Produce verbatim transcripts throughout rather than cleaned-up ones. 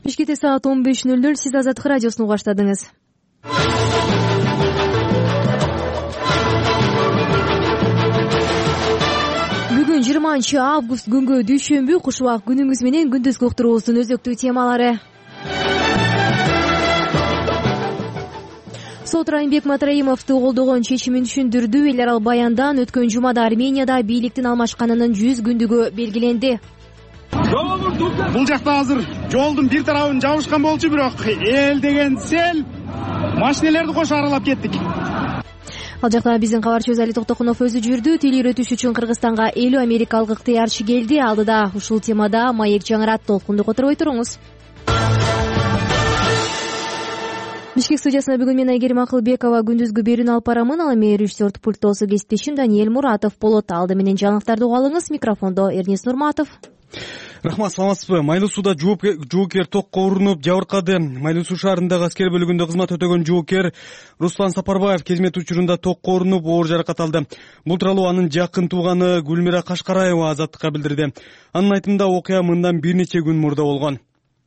Бишкекте саат он беш ноль ноль. Сиз Азаттык радиосун баштадыңыз. Бүгүн жыйырманчы август күнгө дүйшөмбү. Куш убак күнүңүз менен күндүзгү уктуруубуздун өзөктүү темалары. Сот Райымбек Матраимовду колдогон чечимин түшүндүрдү. Эл аралык баяндан өткөн жумада Арменияда бийликтин алмашканынын жүз күндүгү белгиленди. Бул жакта азыр жолдун бир тарабын жабышкан болчу, бирок эл деген сел машинелерди кошо аралап кеттик. Ал жакта биздин кабарчыбыз Али Токтокунов өзү жүрдү. Тил үйрөтүш үчүн Кыргызстанга элүү америкалык ыктыярчы келди. Алдыда ушул темада маек жаңырат. Толкунду которбой туруңуз. Бишкек студиясына бүгүн мен Айгерим Акылбекова күндүзгү берүүнү алып барамын. Ал эми режиссер пульттосу кесиптешим Даниэль Муратов болот. Алды менен жаңылыктарды угуп алыңыз. Микрофондо Эрнис Нурматов. Рахмат, саламатсызбы? Майлуу сууда жоокер токко урунуп жабыркады. Майлуу суу шаарындагы аскер бөлүгүндө кызмат өтөгөн жоокер Руслан Сапарбаев кезмет учурунда токко урунуп оор жаракат алды. Бул тууралуу анын жакын тууганы Гүлмира Кашкараева Азаттыкка билдирди. Анын айтымында окуя мындан бир нече күн мурда болгон.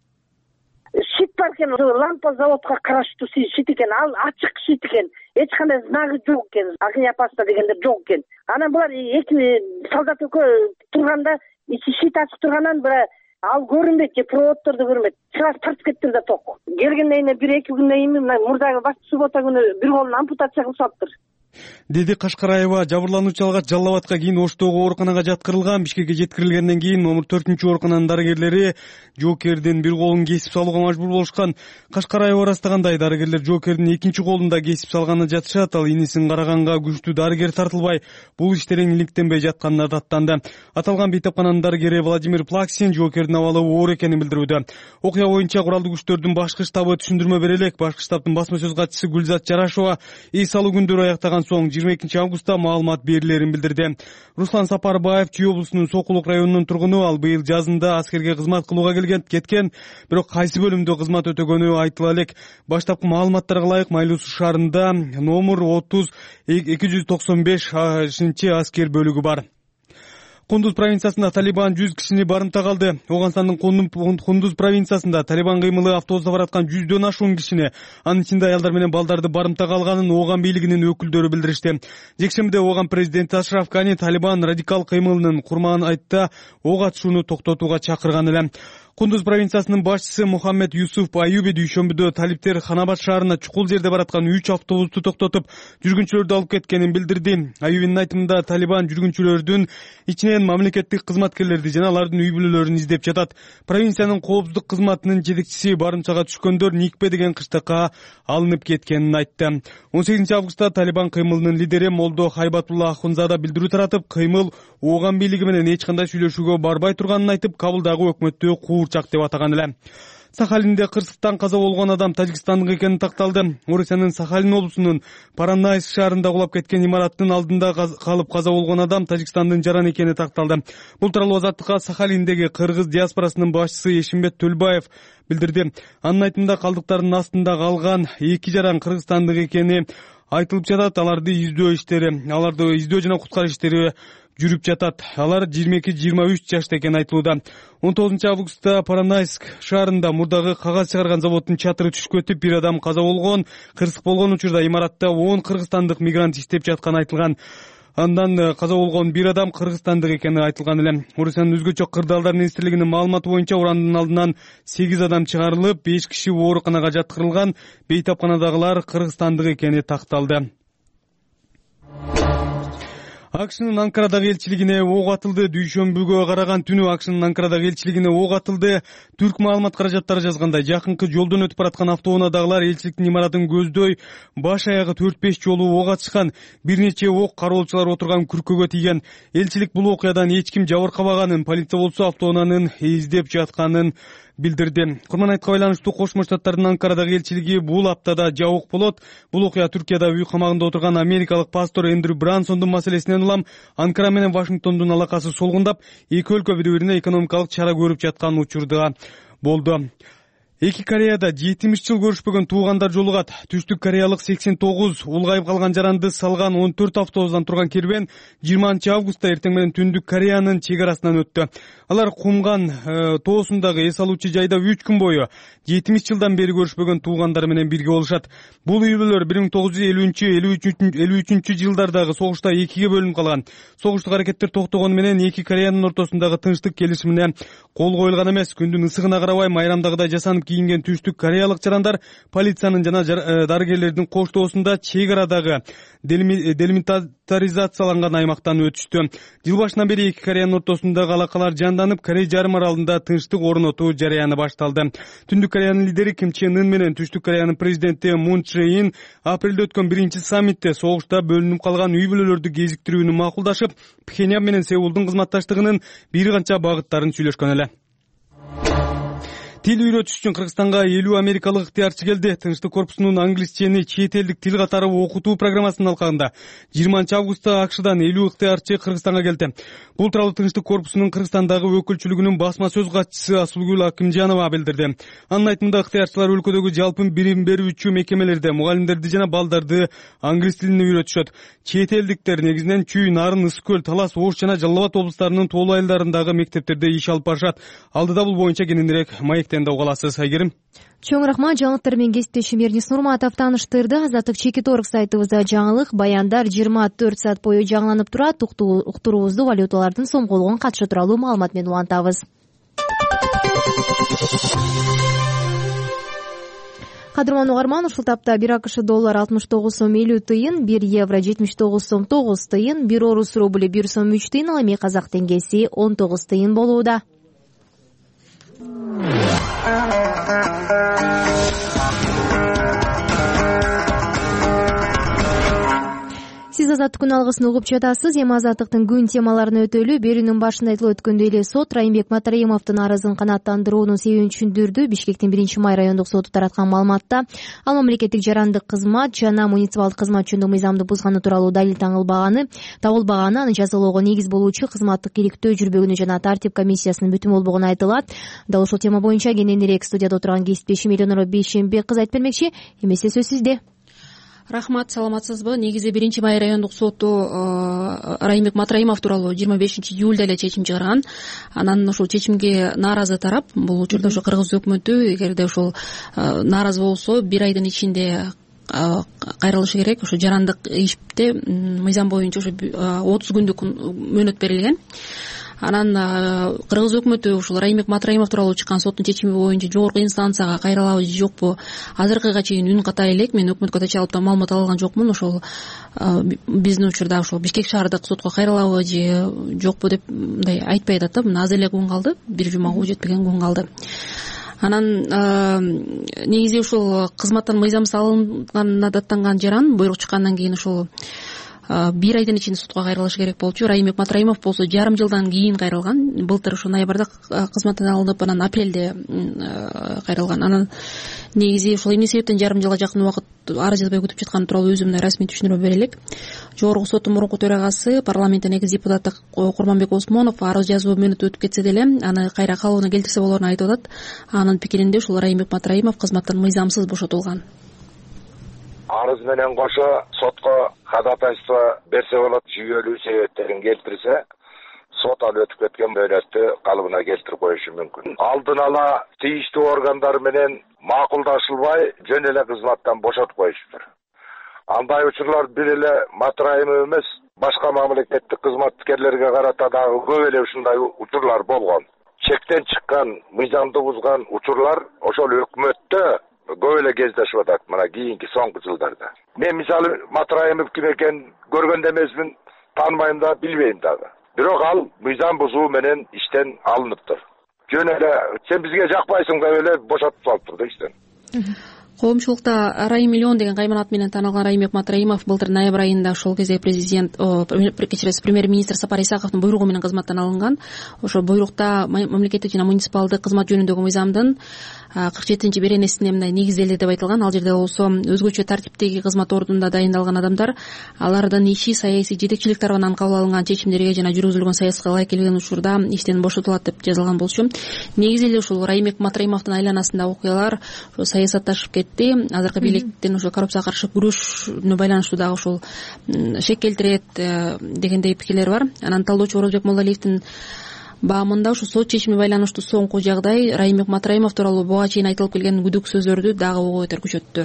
Шит бар экен, лампа заводко караштуу шит экен, ал ачык шит экен. Эч кандай знагы жок экен, огнеопаста дегендер жок экен. Анан булар эки солдат экөө турганда ичи шит ачык тургандан бир ал көрүнбөйт, же проводдорду көрүнбөйт. Сразу тартып кеттим да ток. Келгенден кийин бир эки күндөн кийин мына мурдагы баш суббота күнү бир колун ампутация кылышаптыр, деди Кашкараева. Жабырлануучу алгач Жалал Абадка, кийин Оштогу ооруканага жаткырылган. Бишкекке жеткирилгенден кийин номер төртүнчү оорукананын дарыгерлери жоокердин бир колун кесип салууга мажбур болушкан. Кашкараева ырастагандай, дарыгерлер жоокердин экинчи колун да кесип салганына жатышат. Ал инисин караганга күчтүү дарыгер тартылбай, бул иштерин иликтенбей жатканына даттанды. Аталган бейтапкананын дарыгери Владимир Плаксин жоокердин абалы оор экенин билдирүүдө. Окуя боюнча куралдуу күчтөрдүн башкы штабы түшүндүрмө бере элек. Башкы штабтын басма сөз катчысы Гүлзат Жарашова эс алуу күндөрү аяктаган соң жыйырма экинчи августта маалымат берилерин билдирди. Руслан Сапарбаев Чүй облусунун Сокулук районунун тургуну. Ал быйыл жазында аскерге кызмат кылууга келген кеткен, бирок кайсы бөлүмдө кызмат өтөгөнү айтыла элек. Баштапкы маалыматтарга ылайык Майлуу суу шаарында номер отуз эки жүз токсон бешинчи аскер бөлүгү бар. Кундуз провинциясында Талибан жүз кишини барымтага алды. Оганстандын Кундуз провинциясында Талибан кыймылы автобуста бараткан жүздөн ашуун кишини, анын ичинде аялдар менен балдарды барымтага алганын Оган бийлигинин өкүлдөрү билдиришти. Жекшембиде Оган президенти Ашраф Гани Талибан радикал кыймылынын курман айтта ок атышууну токтотууга чакырган эле. Кундуз провинциясынын башчысы Мухаммед Юсуф Аюби дүйшөмбүдө талиптер Ханабад шаарына чукул жерде бараткан үч автобусту токтотуп, жүргүнчүлөрдү алып кеткенин билдирди. Аюбинин айтымында Талибан жүргүнчүлөрдүн ичинен мамлекеттик кызматкерлерди жана алардын үй бүлөлөрүн издеп жатат. Провинциянын коопсуздук кызматынын жетекчиси барымтага түшкөндөр Никпе деген кыштакка алынып кеткенин айтты. он сегизинчи августта Талибан кыймылынын лидери Молдо Хайбатулла Ахунзада билдирүү таратып, кыймыл Оган бийлиги менен эч кандай сүйлөшүүгө барбай турганын айтып, Кабылдагы өкмөттү куурчак деп атаган эле. Сахалинде кырсыктан каза болгон адам тажикстандык экени такталды. Орусиянын Сахалин облусунун Паранайск шаарында кулап кеткен имараттын алдында калып каза болгон адам Тажикстандын жаран экени такталды. Бул тууралуу Азаттыкка Сахалиндеги кыргыз диаспорасынын башчысы Эшимбет Төлбаев билдирди. Анын айтымында калдыктардын астында калган эки жаран кыргызстандык экени айтылып жатат. Аларды издөө иштери, аларды издөө жана куткаруу иштери жүрүп жатат. Алар жыйырма эки жыйырма үч жашта экени айтылууда. он тогузунчу августта Паранайск шаарында мурдагы кагаз чыгарган заводдун чатыры түшүп кетип, бир адам каза болгон. Кырсык болгон учурда имаратта он кыргызстандык мигрант иштеп жатканы айтылган. Андан каза болгон бир адам кыргызстандык экени айтылган эле. Орусиянын өзгөчө кырдаалдар министрлигинин маалыматы боюнча урандын алдынан сегиз адам чыгарылып, беш киши ооруканага жаткырылган. Бейтапканадагылар кыргызстандык экени такталды. АКШнын Анкарадагы элчилигине ок атылды. Дүйшөмбүгө караган түнү АКШнын Анкарадагы элчилигине ок атылды. Түрк маалымат каражаттары жазгандай, жакынкы жолдон өтүп бараткан автоунаадагылар элчиликтин имаратын көздөй баш аягы төрт беш жолу ок атышкан. Бир нече ок кароолчулар отурган күркөгө тийген. Элчилик бул окуядан эч ким жабыркабаганын, полиция болсо автоунаанын издеп жатканын билдирди. Курман айтка байланыштуу Кошмо Штаттардын Анкарадагы элчилиги бул аптада жабык болот. Бул окуя Түркияда үй камагында отурган америкалык пастор Эндрю Брансондун маселесинен улам Анкара менен Вашингтондун алакасы солгундап, эки өлкө бири-бирине экономикалык чара көрүп жаткан учурда болду. Эки Кореяда жетимиш жыл көрүшпөгөн туугандар жолугат. Түштүк кореялык сексен тогуз улгайып калган жаранды салган он төрт автобустан турган керуен жыйырманчы августта эртең менен Түндүк Кореянын чек арасынан өттү. Алар Кумган э, тоосундагы эс алуучу жайда үч күн бою жетимиш жылдан бери көрүшпөгөн туугандары менен бирге болушат. Бул үй бүлөлөр бир миң тогуз жүз элүүнчү элүү үчүнчү жылдардагы согушта экиге бөлүнүп калган. Согуштук аракеттер токтогону менен эки Кореянын ортосундагы тынчтык келишимине кол коюлган эмес. Күндүн ысыгына карабай майрамдагыдай жасанып кийинген түштүк кореялык жарандар полициянын жана дарыгерлердин коштоосунда чек арадагы делимитаризацияланган аймактан өтүштү. Жыл башынан бери эки Кореянын ортосундагы алакалар жанданып, Корей жарым аралында тынчтык орнотуу жарыяны башталды. Түндүк Кореянын лидери Ким Чен Ын менен Түштүк Кореянын президенти Мун Чжэ Ин апрелде өткөн биринчи саммитте согушта бөлүнүп калган үй бүлөлөрдү кезиктирүүнү макулдашып, Пхеньян менен Сеулдун кызматташтыгынын бир канча багыттарын сүйлөшкөн эле. Тил үйрөтүш үчүн Кыргызстанга элүү америкалык ыктыярчы келди. Тынчтык корпусунун англисчени чет элдик тил катары окутуу программасынын алкагында жыйырманчы августта АКШдан элүү ыктыярчы Кыргызстанга келди. Бул тууралуу Тынчтык корпусунун Кыргызстандагы өкүлчүлүгүнүн басма сөз катчысы Асулгүл Акимжанова билдирди. Анын айтымында ыктыярчылар өлкөдөгү жалпы билим берүүчү мекемелерде мугалимдерди жана балдарды англис тилине үйрөтүшөт. Чет элдиктер негизинен Чүй, Нарын, Ысык көл, Талас, Ош жана Жалал Абад облустарынын тоолуу айылдарындагы мектептерде иш алып барышат. Алдыда бул боюнча кененирээк маектен да угаласыз. Айгерим. Чоң рахмат. Жаңылыктар менен кесиптешим Эрнис Нурматов тааныштырды. Азаттык Чекит орг сайтыбызда жаңылык, баяндар жыйырма төрт саат бою жаңыланып турат. Уктуруубузду валюталардын сомголугун катышы тууралуу маалымат менен улантабыз. Кадырман угарман, ушул тапта бир АКШ доллар алтымыш тогуз сом элүү тыйын, бир евро жетимиш тогуз сом тогуз тыйын, бир орус рубль бир сом үч тыйын, ал эми казак теңгеси он тогуз тыйын болууда. Сиз Азаттык күн алгысын угуп жатасыз. Эми Азаттыктын күн темаларына өтөлү. Берүүнүн башында айтылып өткөндөй эле сот Райымбек Матраимовдун арызын канааттандыруунун себебин түшүндүрдү. Бишкектин биринчи май райондук соту тараткан маалыматта ал мамлекеттик жарандык кызмат жана муниципалдык кызмат жөнүндө мыйзамды бузганы тууралуу далил таңылбаганы, табылбаганы, аны жазалоого негиз болуучу кызматтык иликтөө жүрбөгөнү жана тартип комиссиясынын бүтүн болбогону айтылат. Дал ушул тема боюнча кененирээк студияда отурган кесиптешим Элеонора Бейшембек кызы айтып бермекчи. Эмесе сөз сизде. Рахмат, саламатсызбы? Негизи биринчи май райондук соту Райымбек Матраимов тууралуу жыйырма бешинчи июлда эле чечим чыгарган. Анан ушул чечимге нааразы тарап, бул учурда ошо Кыргыз өкмөтү эгерде ушул нааразы болсо бир айдын ичинде кайрылышы керек. Ошо жарандык иште мыйзам боюнча ошо отуз күндүк мөөнөт берилген. Анан Кыргыз өкмөтү ушул Райымбек Матраимов тууралуу чыккан соттун чечими боюнча жогорку инстанцияга кайрылабы же жокпу азыркыга чейин үн ката элек. Мен өкмөткө да чалып да маалымат ала алган жокмун. Ошол биздин учурда ошол Бишкек шаардык сотко кайрылабы же жокпу деп мындай айтпай атат да. Мына аз эле күн калды, бир жумага жетпеген күн калды. Анан негизи ушул кызматтан мыйзамсыз алынганына даттанган жаран буйрук чыккандан кийин ушул бир айдын ичинде сотко кайрылышы керек болчу. Райымбек Матраимов болсо жарым жылдан кийин кайрылган. Былтыр ушу ноябрда кызматтан алынып, анан апрелде кайрылган. Анан негизи ушул эмне себептен жарым жылга жакын убакыт арыз жазбай күтүп жатканы тууралуу өзүм мындай расмий түшүндүрмө бере элек. Жогорку соттун мурунку төрагасы, парламенттин экс депутаты Курманбек Осмонов арыз жазуу мөөнөтү өтүп кетсе деле аны кайра калыбына келтирсе болоорун айтып атат. Анын пикиринде ушул Райымбек Матраимов кызматтан мыйзамсыз бошотулган. Арыз менен кошо сотко ходатайство берсе болот, жүйөлүү себептерин келтирсе, сот ал өтүп кеткен мөөнөттү калыбына келтирип коюшу мүмкүн. Алдын ала тийиштүү органдар менен макулдашылбай жөн эле кызматтан бошотуп коюшуптур. Андай учурлар бир эле Матраимов эмес, башка мамлекеттик кызматкерлерге карата дагы көп эле ушундай учурлар болгон. Чектен чыккан, мыйзамды бузган учурлар ошол өкмөттө көп эле кездешип атат мына кийинки соңку жылдарда. Мен мисалы Матраимов ким экенин көргөн да эмесмин, тааныбайм да, билбейм дагы. Бирок ал мыйзам бузуу менен иштен алыныптыр. Жөн эле сен бизге жакпайсың деп эле бошотуп салыптыр да иштен. коомчулукта Раим миллион деген кайман ат менен таанылган Райымбек Матраимов былтыр ноябрь айында ошол кезде президент кечиресиз премьер-министр Сапар Исаковдун буйругу менен кызматтан алынган. Ошол буйрукта мамлекеттик жана муниципалдык кызмат жөнүндөгү мыйзамдын кырк жетинчи беренесинде мындай негизделди деп айтылган. Ал жерде болсо өзгөчө тартиптеги кызмат ордунда дайындалган адамдар алардын иши саясий жетекчилик тарабынан кабыл алынган чечимдерге жана жүргүзүлгөн саясатка ылайык келген учурда иштен бошотулат деп жазылган болчу. Негизи эле ушул Райымбек Матраимовдун айланасындагы окуялар ошо саясатташып кетти. Азыркы бийликтин ошо коррупцияга каршы күрөшүнө байланыштуу дагы ушул шек келтирет дегендей пикирлер бар. Анан талдоочу Орозбек Молдалиевдин баамында ушу сот чечими байланыштуу соңку жагдай Райымбек Матраимов тууралуу буга чейин айтылып келген күдүк сөздөрдү дагы ого бетер күчөттү.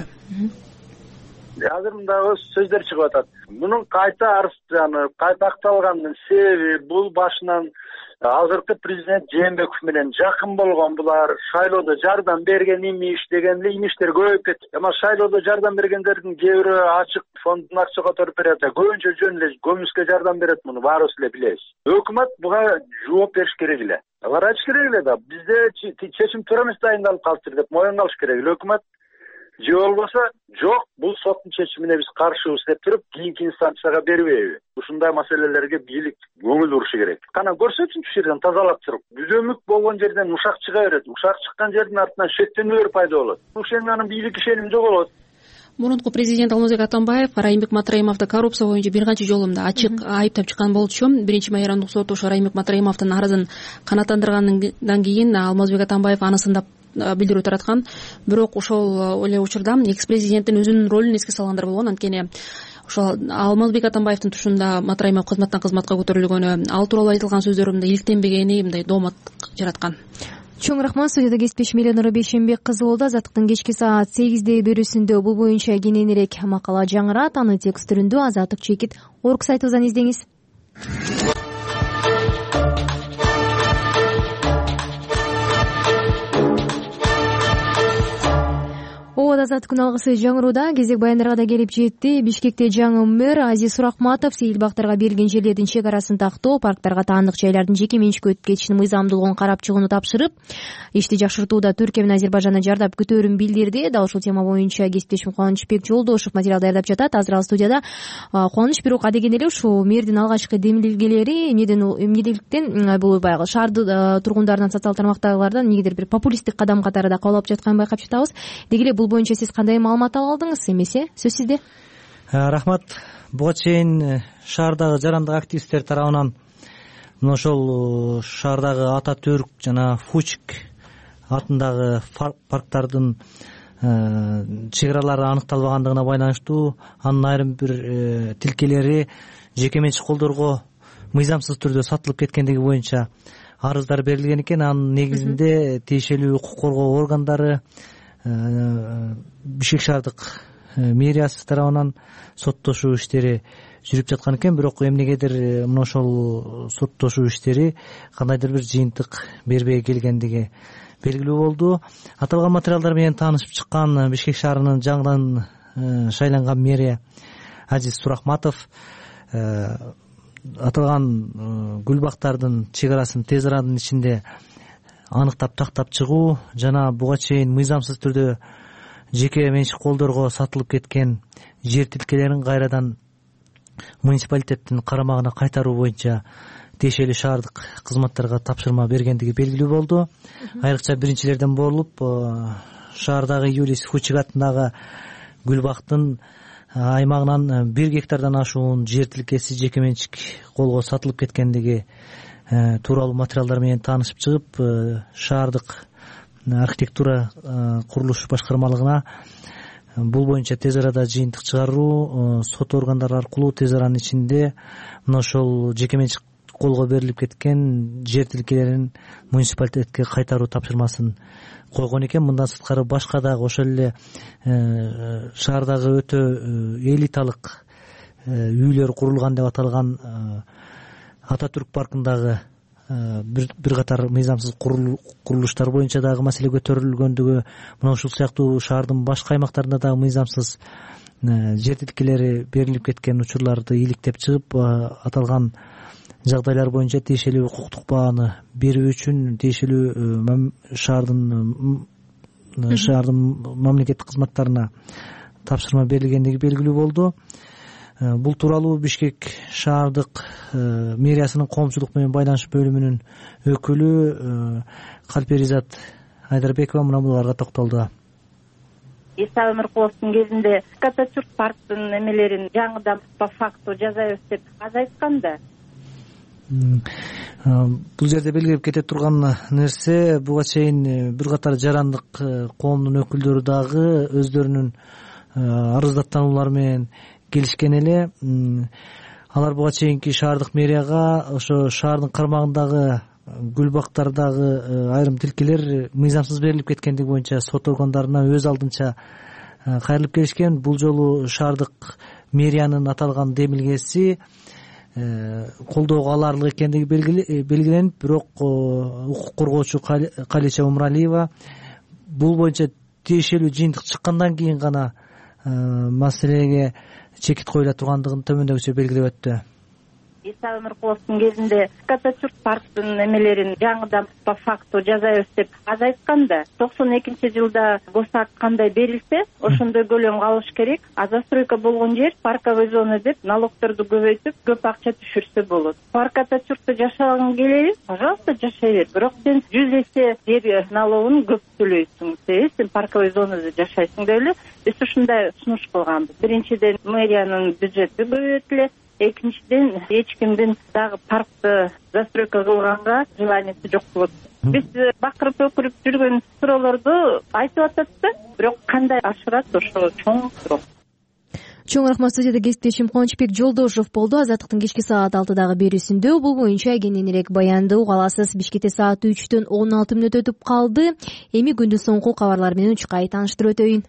Азыр мындагы сөздөр чыгып атат. Мунун кайта арызданып, кайта акталганынын себеби бул башынан азыркы президент Жээнбеков менен жакын болгон, булар шайлоодо жардам берген имиш деген эле имиштер көбөйүп кетти. Эми шайлоодо жардам бергендердин кээ бирөө ачык фондун акча которуп берет, көбүнчө жөн эле көмүскө жардам берет, муну баарыбыз эле билебиз. Өкмөт буга жооп бериш керек эле. Алар айтыш керек эле да, бизде чечим туура эмес дайындалып калыптыр деп моюнга алыш керек эле өкмөт. Же болбосо жок, бул соттун чечимине биз каршыбыз деп туруп, кийинки инстанцияга бербейби? Ушундай маселелерге бийлик көңүл бурушу керек. Кана көрсөтсүнчү ушул жерден тазалап туруп. Бүзөмүк болгон жерден ушак чыга берет. Ушак чыккан жердин артынан шектенүүлөр пайда болот. Ушунун бийлик ишеним жоголот. Мурунку президент Алмазбек Атамбаев Райымбек Матраимовду коррупция боюнча бир канча жолу мындай ачык айыптап чыккан болчу. Биринчи майра райондук соту ошо Райымбек Матраимовдун арызын канааттандыргандан кийин Алмазбек Атамбаев аны сындап билдирүү тараткан. Бирок ошол эле учурда экс президенттин өзүнүн ролун эске салгандар болгон. Анткени ошол Алмазбек Атамбаевдин тушунда Матраимов кызматтан кызматка көтөрүлгөнү, ал тууралуу айтылган сөздөр мындай иликтенбегени мындай доомат жараткан. Чоң рахмат. Студияда кесиптешим Эленора Бейшенбек кызы болду. Азаттыктын кечки саат сегизде берүүсүндө бул боюнча кененирээк макала жаңырат. Аны текст түрүндө Азаттык чекит орг сайтыбыздан издеңиз. Ооба, Азаттык күн алгысы жаңырууда. Кезек баяндарга да келип жетти. Бишкекте жаңы мэр Азиз Суракматов сейил бактарга берилген жерлердин чек арасын тактоо, парктарга таандык жайлардын жеке менчикке өтүп кетишинин мыйзамдуулугун карап чыгууну тапшырып, ишти жакшыртууда Түркия менен Азербайжандан жардап күтөөрүн билдирди. Дал ушул тема боюнча кесиптешим Кубанычбек Жолдошев материал даярдап жатат. Азыр ал студияда. Кубаныч, бирок адеген эле ушул мэрдин алгачкы демилгелери эмнеден эмнеден бул баягы шаарды тургундарынан, социалдык тармактагылардан эмнегедир бир популисттик кадам катары да кабыл алып жатканын байкап жатабыз. Деги эле бул боюнча сиз кандай маалымат алып алдыңыз? Эмесе сөз сизде. Рахмат. Буга чейин шаардагы жарандык активисттер тарабынан мына ошол шаардагы Ататүрк жана Фучик атындагы парктардын чек аралары аныкталбагандыгына байланыштуу анын айрым бир тилкелери жеке менчик колдорго мыйзамсыз түрдө сатылып кеткендиги боюнча арыздар берилген экен. Анын негизинде тиешелүү укук коргоо органдары, Бишкек шаардык мэриясы тарабынан соттошуу иштери жүрүп жаткан экен. Бирок эмнегедир мына ошол соттошуу иштери кандайдыр бир жыйынтык бербей келгендиги белгилүү болду. Аталган материалдар менен таанышып чыккан Бишкек шаарынын жаңыдан шайланган мэри Азиз Суракматов аталган гүл бактардын чек арасын тез аранын ичинде аныктап тактап чыгуу жана буга чейин мыйзамсыз түрдө жеке менчик колдорго сатылып кеткен жер тилкелерин кайрадан муниципалитеттин карамагына кайтаруу боюнча тиешелүү шаардык кызматтарга тапшырма бергендиги белгилүү болду. Айрыкча биринчилерден болуп шаардагы Юлис Фучик атындагы гүл бактын аймагынан бир гектардан ашуун жер тилкеси жеке менчик колго сатылып кеткендиги тууралуу материалдар менен таанышып чыгып, шаардык архитектура курулуш башкармалыгына бул боюнча тез арада жыйынтык чыгаруу, сот органдары аркылуу тез аранын ичинде мына ошол жеке менчик колго берилип кеткен жер тилкелерин муниципалитетке кайтаруу тапшырмасын койгон экен. Мындан сырткары башка дагы ошол эле шаардагы өтө элиталык үйлөр курулган деп аталган Ататүрк паркындагы бир катар мыйзамсыз курулуштар боюнча дагы маселе көтөрүлгөндүгү, мына ушул сыяктуу шаардын башка аймактарында дагы мыйзамсыз жер тилкелери берилип кеткен учурларды иликтеп чыгып, аталган жагдайлар боюнча тиешелүү укуктук бааны берүү үчүн тиешелүү шаардын шаардын мамлекеттик кызматтарына тапшырма берилгендиги белгилүү болду. Бул тууралуу Бишкек шаардык мэриясынын коомчулук менен байланыш бөлүмүнүн өкүлү Калперизат Айдарбекова мына буларга токтолду. Иса Өмүркуловдун кезинде Ататюрк парктын немелерин жаңыдан по факту жасайбыз деп аз айткан да. Бул жерде белгилеп кете турган нерсе, буга чейин бир катар жарандык коомдун өкүлдөрү дагы өздөрүнүн арыздаттануулары менен келишкен эле. Алар буга чейинки шаардык мэрияга ошо шаардын кармагындагы гүл бактардагы айрым тилкелер мыйзамсыз берилип кеткендиги боюнча сот органдарына өз алдынча кайрылып келишкен. Бул жолу шаардык мэриянын аталган демилгеси колдоого аларлык экендиги белгиленип, бирок укук коргоочу Калича Умралиева бул боюнча тиешелүү жыйынтык чыккандан кийин гана маселеге чекит коюла тургандыгын төмөндөгүчө белгилеп өттү. Иса Өмүркуловдун кезинде Ататюрк парктын немелерин жаңыдан по факту жасайбыз деп аз айткан да. токсон экинчи жылда госак кандай берилсе, ошондой көлөм калыш керек. А застройка болгон жер парковый зона деп налогторду көбөйтүп, көп акча түшүрсө болот. Парк Ататюркта жашагың келеби? Пожалуйста, жашай бер. Бирок сен жүз эсе жер налогун көп төлөйсүң. Сен парковый зонада жашайсың деп эле биз ушундай сунуш кылганбыз. Биринчиден мэриянын бюджети көбөйтүлөт. Экинчиден эч кимдин дагы паркты застройка кылганга желаниясы жок болот. Биз бакырып өкүрүп жүргөн суроолорду айтып атат да, бирок кандай ашырат ошо чоң суроо. Чоң рахмат. Студияда кесиптешим Кубанычбек Жолдошев болду. Азаттыктын кечки саат алтыдагы берүүсүндө бул боюнча кененирээк баянды уга аласыз. Бишкекте саат үчтөн он алты мүнөт өтүп калды. Эми күндүн соңку кабарлар менен Учкай тааныштырып өтөйүн.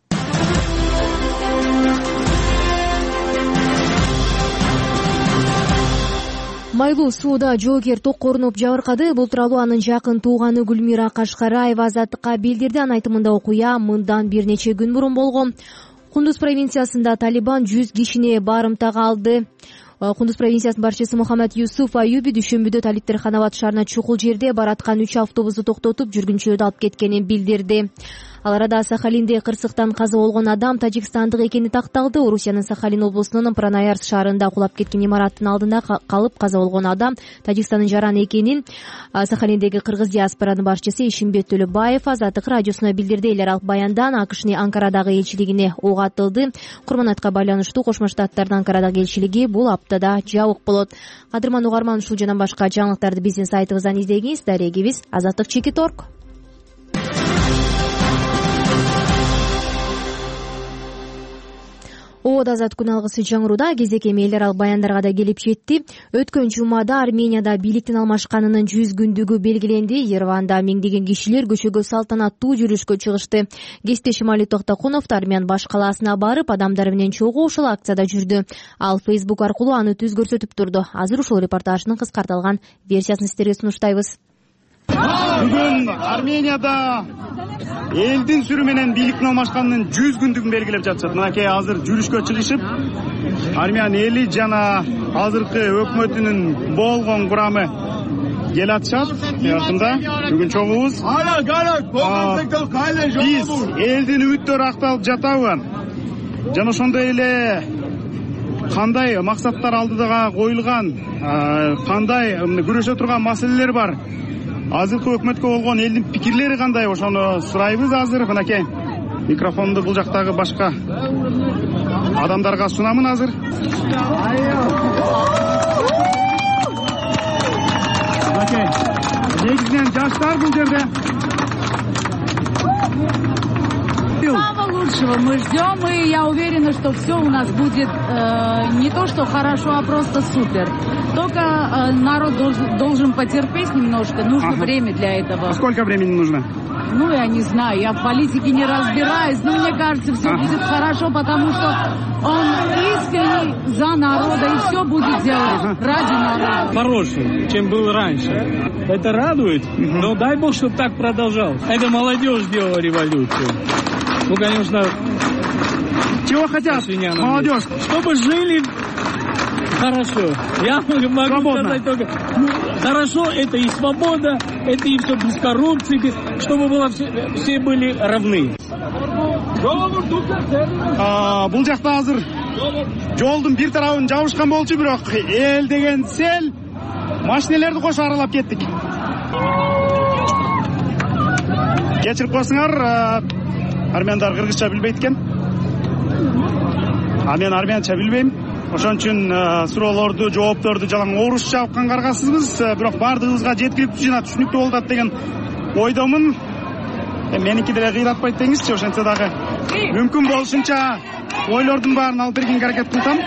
Майлуу сууда жоокер ток корунуп жабыркады. Бул тууралуу анын жакын тууганы Гүлмира Кашкараева Азаттыкка билдирди. Анын айтымында окуя мындан бир нече күн мурун болгон. Кундуз провинциясында Талибан жүз кишини барымтага алды. Кундуз провинциясынын башчысы Мухаммад Юсуф Аюби дүйшөмбүдө Талиптер Ханабад шаарына чукул жерде бараткан үч автобусту токтотуп жүргүнчүлөрдү алып кеткенин билдирди. Ал арада Сахалинде кырсыктан каза болгон адам тажикстандык экени такталды. Орусиянын Сахалин облусунун Пранаярс шаарында кулап кеткен имараттын алдында калып каза болгон адам Тажикстандын жаран экенин Сахалиндеги кыргыз диаспоранын башчысы Ишимбет Төлөбаев Азаттык радиосуна билдирди. Эл аралык баяндан АКШнын Анкарадагы элчилигине ок атылды. Курманайтка байланыштуу Кошмо Штаттардын Анкарадагы элчилиги бул аптада жабык болот. Кадырман угарман, ушул жана башка жаңылыктарды биздин сайтыбыздан издегиңиз. Дарегибиз азаттык чекит точка орг. Обод азат күн алгысы жаңыруда кезек эми эл аралык баяндарга да келип жетти. Өткөн жумада Арменияда бийликтин алмашканынын жүз күндүгү белгиленди. Ереванда миңдеген кишилер көчөгө салтанаттуу жүрүшкө чыгышты. Кесиптешим Али Токтокунов Армян баш калаасына барып, адамдар менен чогуу ушул акцияда жүрдү. Ал Facebook аркылуу аны түз көрсөтүп турду. Азыр ушул репортаждын кыскартылган версиясын сиздерге сунуштайбыз. Бүгүн Арменияда элдин сүрү менен бийликтин алмашканынын жүз күндүгүн белгилеп жатышат. Мынакей азыр жүрүшкө чыгышып, Армян эли жана азыркы өкмөтүнүн болгон курамы келе атышат. Артында бүгүн чогуубуз. Биз элдин үмүттөрү акталып жатабы? Жана ошондой эле кандай максаттар алдыга коюлган, кандай күрөшө турган маселелер бар? Азыркы өкмөткө болгон элдин пикирлери кандай? Ошону сурайбыз азыр. Мынакей микрофонду бул жактагы башка адамдарга сунамын азыр. Мынакей негизинен жаштар бул жерде. Самого лучшего мы ждем, и я уверена, что все у нас будет э, не то, что хорошо, а просто супер. Только э, народ должен, должен потерпеть немножко, нужно ага. время для этого. А сколько времени нужно? Ну, я не знаю, я в политике не разбираюсь, но мне кажется, все ага. будет хорошо, потому что он искренний за народа и все будет делать ага. ради народа. Хороший, чем был раньше. Это радует, угу. но дай бог, чтобы так продолжалось. Это молодежь сделала революцию. Ну, конечно... Чего хотят молодежь? Чтобы жили хорошо. Я могу сказать только, ну, хорошо, это и свобода, это и все без коррупции, без, чтобы было все, все были равны. Бул жакта азыр жолдун бир тарабын жабышкан болчу, бирок эл деген сел машинелерди кошо аралап кеттик. Кечирип койсуңар, армяндар кыргызча билбейт экен. А мен армянча билбейм. Ошон үчүн суроолорду, жоопторду жалаң орусча уккан каргасызбыз, бирок баардыгыбызга жеткиликтүү жана түшүнүктүү болуп атат деген ойдомун. Меники деле кыйратпайт деңизчи, ошентсе дагы мүмкүн болушунча ойлордун баарын алып бергенге аракет кылсам.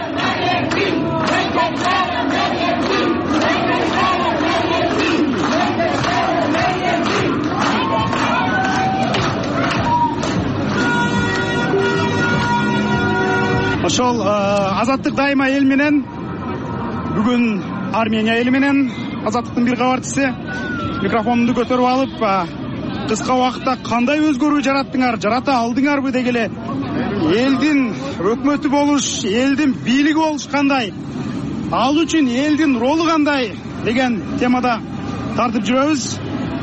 Ошол азаттык дайыма эл менен, бүгүн Армения эли менен азаттыктын бир кабарчысы микрофонду көтөрүп алып, кыска убакытта кандай өзгөрүү жараттыңар, жарата алдыңарбы деги эле элдин өкмөтү болуш, элдин бийлиги болуш кандай, ал үчүн элдин ролу кандай деген темада тартып жүрөбүз.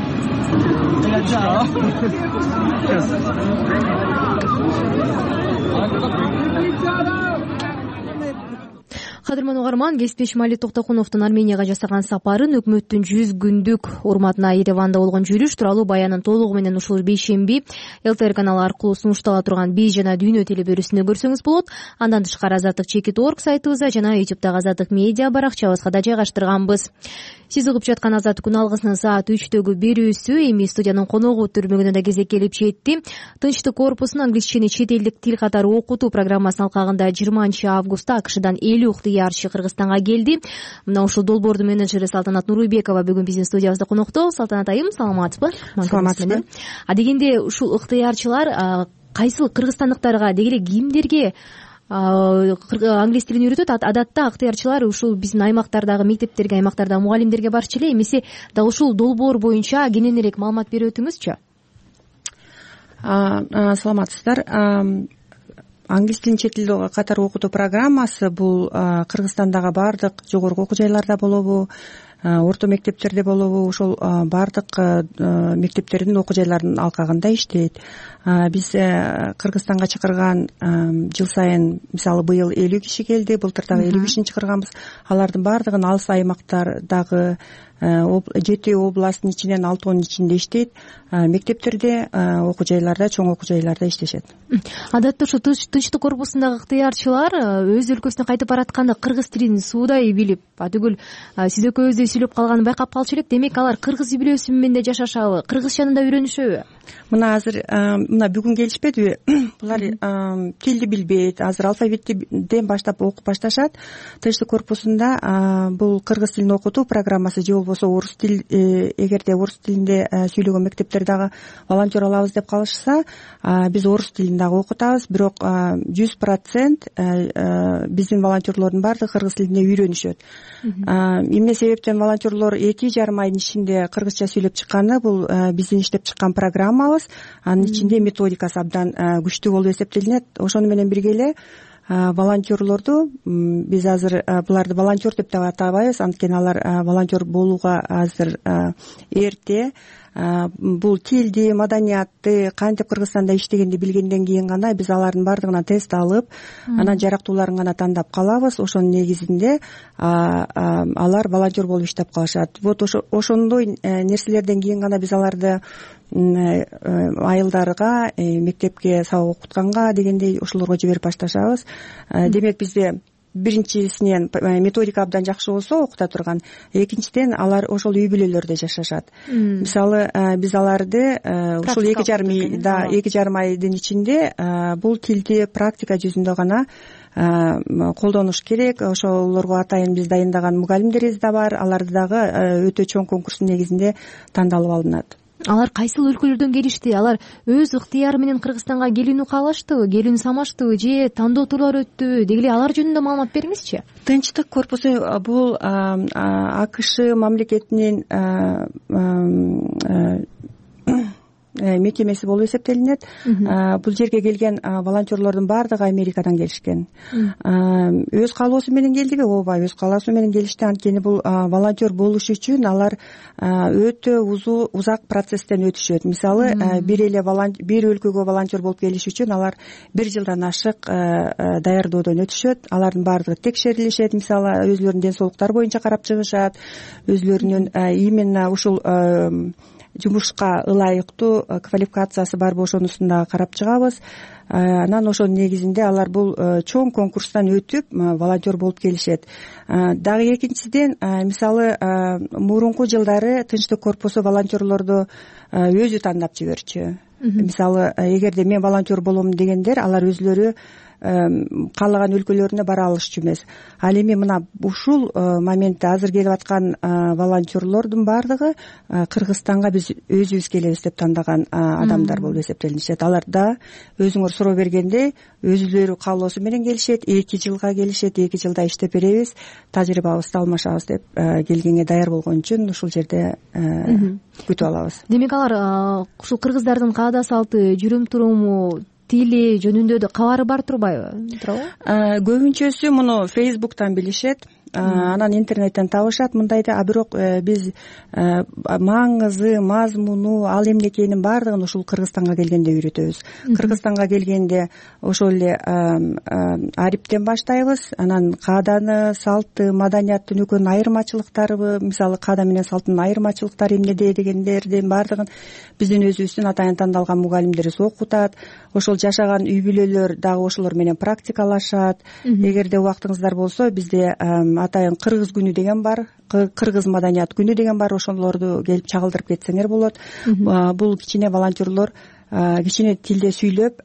Кадырман угарман, кесиптешим Али Токтокуновдун Арменияга жасаган сапарын, өкмөттүн жүз күндүк урматына Ереванда болгон жүрүш тууралуу баянын толугу менен ушул бейшемби ЛТР каналы аркылуу сунуштала турган Биз жана Дүйнө телебөрүсүндө көрсөңүз болот. Андан тышкары азаттык чекит точка орг сайтыбызда жана ютубтагы азаттык медиа баракчабызга да жайгаштырганбыз. Сиз угуп жаткан Азаттык күн алгысынын саат үчтөгү берүүсү эми студиянын коногу түрмөгүнө да кезек келип жетти. Тынчтык корпусунун англисчени чет элдик тил катары окутуу программасынын алкагында жыйырманчы августта АКШдан элүү ыктыярчы Кыргызстанга келди. Мына ушул долбоордун менеджери Салтанат Нурбекова бүгүн биздин студиябызда конокто. Салтанат айым, саламатсызбы? Саламатсызбы. А дегенде ушул ыктыярчылар кайсыл кыргызстандыктарга, дегеле кимдерге англис тилин үйрөтөт? Адатта ыктыярчылар ушул биздин аймактардагы мектептерге, аймактардагы мугалимдерге барчу эле. Эмесе да ушул долбоор боюнча кененирээк маалымат берип өтүңүзчү. Саламатсыздар. Англис тилин чет тил катары окутуу программасы бул Кыргызстандагы баардык жогорку окуу жайларда болобу, орто мектептерде болобу, ошол баардык мектептердин окуу жайларынын алкагында иштейт. Биз Кыргызстанга чакырган жыл сайын, мисалы быйыл элүү киши келди, былтыр дагы элүү кишини чакырганбыз. Алардын баардыгын алыс аймактардагы жети областтын ичинен алтыонун ичинде иштейт. Мектептерде, окуу жайларда, чоң окуу жайларда иштешет. Адатта ушу тынчтык корпусундагы ыктыярчылар өз өлкөсүнө кайтып баратканда кыргыз тилин суудай билип, атүгүл сиз экөөбүздөй сүйлөп калганын байкап калчу элек. Демек алар кыргыз үй бүлөсү менен да жашашабы, кыргызчаны да үйрөнүшөбү? Мына азыр мына бүгүн келишпедиби? Булар тилди билбейт. Азыр алфавиттен баштап окуп башташат. Тынчтык корпусунда бул кыргыз тилин окутуу программасы же болбосо орус тил, эгерде орус тилинде сүйлөгөн мектептер дагы волонтер алабыз деп калышса, биз орус тилин дагы окутабыз. Бирок жүз процент биздин волонтерлордун баардыгы кыргыз тилинде үйрөнүшөт. Эмне себептен волонтерлор эки жарым айдын ичинде кыргызча сүйлөп чыкканы, бул биздин иштеп чыккан программабыз. Анын ичинде методикасы абдан күчтүү болуп эсептелинет. Ошону менен бирге эле волонтерлорду биз азыр буларды волонтер деп да атабайбыз, анткени алар волонтер болууга азыр эрте. Бул тилди, маданиятты, кантип Кыргызстанда иштегенди билгенден кийин гана биз алардын баардыгынан тест алып, анан жарактууларын гана тандап калабыз. Ошонун негизинде алар волонтер болуп иштеп калышат. Вот ошондой нерселерден кийин гана биз аларды айылдарга, мектепке сабак окутканга дегендей ошолорго жиберип башташабыз. Демек бизде биринчисинен методика абдан жакшы болсо окута турган, экинчиден алар ошол үй бүлөлөрдө жашашат. Мисалы биз аларды ушул эки жарым айда эки жарым айдын ичинде бул тилди практика жүзүндө гана колдонуш керек. Ошолорго атайын биз дайындаган мугалимдерибиз да бар. Аларды дагы өтө чоң конкурстун негизинде тандалып алынат. Алар кайсыл өлкөлөрдөн келишти? Алар өз ыктыяры менен Кыргызстанга келүүнү каалаштыбы, келүүнү самаштыбы же тандоо турлар өттүбү? Дегеле алар жөнүндө маалымат бериңизчи. Тынчтык корпусу бул АКШ мамлекетинин мекемеси болуп эсептелинет. Бул жерге келген волонтерлордун баардыгы Америкадан келишкен. Өз каалоосу менен келдиби? Ооба, өз каалоосу менен келишти. Анткени бул волонтер болуш үчүн алар өтө узак процесстен өтүшөт. Мисалы, бир эле бир өлкөгө волонтер болуп келиш үчүн алар бир жылдан ашык даярдоодон өтүшөт. Алардын баардыгы текшерилишет. Мисалы, өзүлөрүнүн ден соолуктары боюнча карап чыгышат. Өзүлөрүнүн именно ушул жумушка ылайыктуу квалификациясы барбы ошонусун дагы карап чыгабыз. Анан ошонун негизинде алар бул чоң конкурстан өтүп волонтер болуп келишет. Дагы экинчиден, мисалы, мурунку жылдары Тынчтык корпусу волонтерлорду өзү тандап жиберчү. Мисалы, эгерде мен волонтер болом дегендер, алар өзүлөрү каалаган өлкөлөрүнө бара алышчу эмес. Ал эми мына ушул моментте азыр келип аткан волонтерлордун баардыгы Кыргызстанга биз өзүбүз келебиз деп тандаган адамдар болуп эсептелинишет. Алар да өзүңөр суроо бергендей өзүлөрү каалоосу менен келишет, эки жылга келишет, эки жылда иштеп беребиз, тажрыйбабызды алмашабыз деп келгенге даяр болгон үчүн ушул жерде күтүп алабыз. Демек алар ушул кыргыздардын каада салты, жүрүм туруму, тили жөнүндө да кабары бар турбайбы? Туурабы? Көбүнчөсү муну Facebook'тан билишет, анан интернеттен табышат мындайда. А бирок биз маңызы, мазмуну, ал эмне экенин баардыгын ушул Кыргызстанга келгенде үйрөтөбүз. Кыргызстанга келгенде ошол эле ариптен баштайбыз. Анан кааданы, салты, маданияттын экөөнүн айырмачылыктары, мисалы каада менен салттын айырмачылыктары эмнеде дегендердин баардыгын биздин өзүбүздүн атайын тандалган мугалимдерибиз окутат. Ошол жашаган үй бүлөлөр дагы ошолор менен практикалашат. Эгерде убактыңыздар болсо, бизде атайын кыргыз күнү деген бар, кыргыз маданият күнү деген бар. Ошолорду келип чагылдырып кетсеңер болот. Бул кичине волонтерлор кичине тилде сүйлөп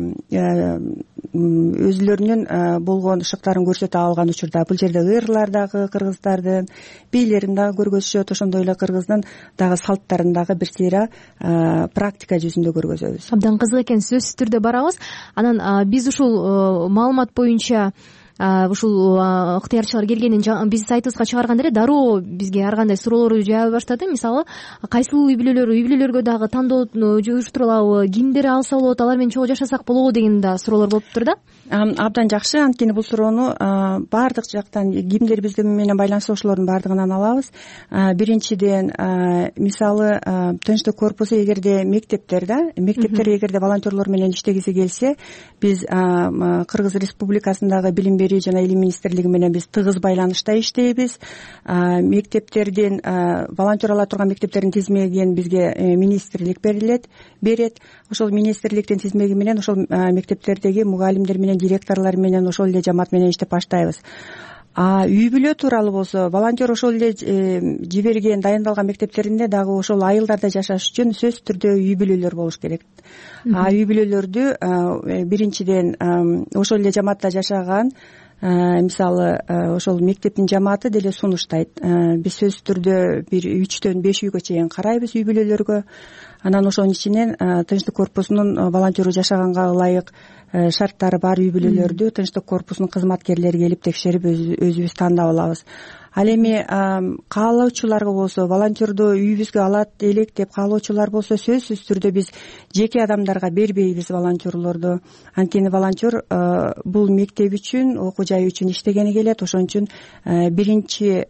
өзүлөрүнүн болгон ышыктарын көрсөтө алган учурда бул жерде ырлар дагы кыргыздардын бийлерин дагы көргөзүшөт. Ошондой эле кыргыздын дагы салттарын дагы бир сыйра практика жүзүндө көргөзөбүз. Абдан кызык экен, сөзсүз түрдө барабыз. Анан биз ушул маалымат боюнча ушул ыктыярчылар келгенин биз сайтыбызга чыгарганда эле дароо бизге ар кандай суроолорду жаабай баштады. Мисалы, кайсыл үй бүлөлөр, үй бүлөлөргө дагы тандоо уюштурулабы, кимдер алса болот, алар менен чогуу жашасак болобу деген да суроолор болуптур да. Абдан жакшы. Анткени бул суроону баардык жактан кимдер биз менен байланышса ошолордун баардыгынан алабыз. Биринчиден, мисалы, Тынчтык корпусу эгерде мектептер да, мектептер эгерде волонтерлор менен иштегиси келсе, биз Кыргыз Республикасындагы билим берүү жана илим министрлиги менен биз тыгыз байланышта иштейбиз. Мектептердин, волонтер ала турган мектептердин тизмегин бизге министрлик берилет, берет. Ошол министрликтин тизмеги менен ошол мектептердеги мугалимдер менен, директорлор менен, ошол эле жамаат менен иштеп баштайбыз. А үй бүлө тууралуу болсо, волонтер ошол эле жиберген, дайындалган мектептеринде дагы ошол айылдарда жашаш үчүн сөзсүз түрдө үй бүлөлөр болуш керек. А үй бүлөлөрдү биринчиден ошол эле жамаатта жашаган, мисалы, ошол мектептин жамааты деле сунуштайт. Биз сөзсүз түрдө бир үчтөн беш үйгө чейин карайбыз үй бүлөлөргө. Анан ошонун ичинен Тынчтык корпусунун волонтеру жашаганга ылайык шарттары бар үй бүлөлөрдү Тынчтык корпусунун кызматкерлери келип текшерип өзүбүз тандап алабыз. Ал эми каалоочуларга болсо, волонтерду үйүбүзгө алат элек деп каалоочулар болсо, сөзсүз түрдө биз жеке адамдарга бербейбиз волонтерлорду. Анткени волонтер бул мектеп үчүн, окуу жай үчүн иштегени келет. Ошон үчүн биринчи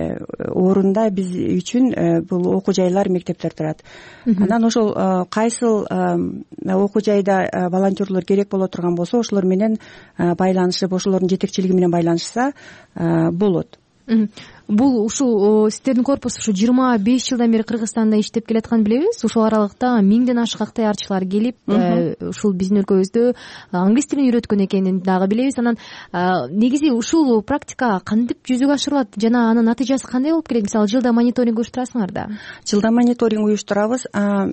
орунда биз үчүн бул окуу жайлар, мектептер турат. Анан ошол кайсыл окуу жайда волонтерлор керек боло турган болсо, ошолор менен байланышып, ошолордун жетекчилиги менен байланышса болот. Бул ушул сиздердин корпус ушу жыйырма беш жылдан бери Кыргызстанда иштеп келатканын билебиз. Ушул аралыкта миңден ашык ыктыярчылар келип, ушул биздин өлкөбүздө англис тилин үйрөткөн экенин дагы билебиз. Анан негизи ушул практика кантип жүзүгө ашырылат жана анын натыйжасы кандай болуп келет? Мисалы, жылда мониторинг уюштурасыңар да? Жылда мониторинг уюштурабыз.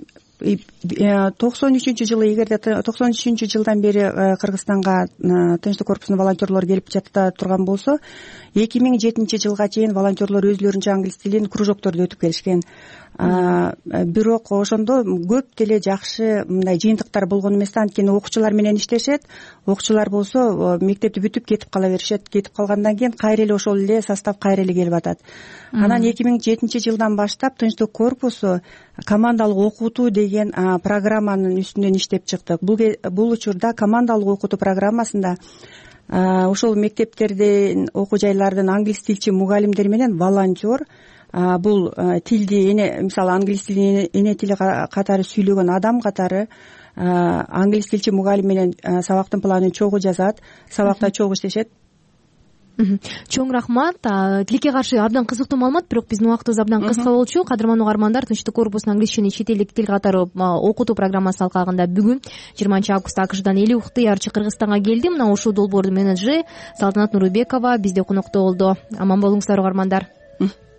токсон үчүнчү жылы, эгерде токсон үчүнчү жылдан бери Кыргызстанга Тынчтык корпусунун волонтерлору келип жата турган болсо, эки миң жетинчи жылга чейин волонтерлор өзүлөрүнчө англис тилин кружокторду өтүп келишкен. бирок ошондо көп деле жакшы мындай жыйынтыктар болгон эмес да. Анткени окуучулар менен иштешет, окуучулар болсо мектепти бүтүп кетип кала беришет. Кетип калгандан кийин кайра эле ошол эле состав кайра эле келип атат. Анан эки миң жетинчи жылдан баштап Тынчтык корпусу командалык окутуу деген программанын үстүнөн иштеп чыктык. Бул учурда командалык окутуу программасында ошол мектептердин, окуу жайлардын англис тилчи мугалимдери менен волонтер, бул тилди эне, мисалы англис тилин эне тили катары сүйлөгөн адам катары англис тилчи мугалим менен сабактын планын чогуу жазат, сабакта чогуу иштешет. Чоң рахмат. Тилекке каршы абдан кызыктуу маалымат, бирок биздин убактыбыз абдан кыска болчу. Кадырман угармандар, Тынчтык корпусунун англис жана чет элдик тил катары окутуу программасы алкагында бүгүн жыйырманчы август АКШдан Эли Ухтыярчы Кыргызстанга келди. Мына ушул долбоордун менеджери Салтанат Нурбекова бизде конокто болду. Аман болуңуздар угармандар.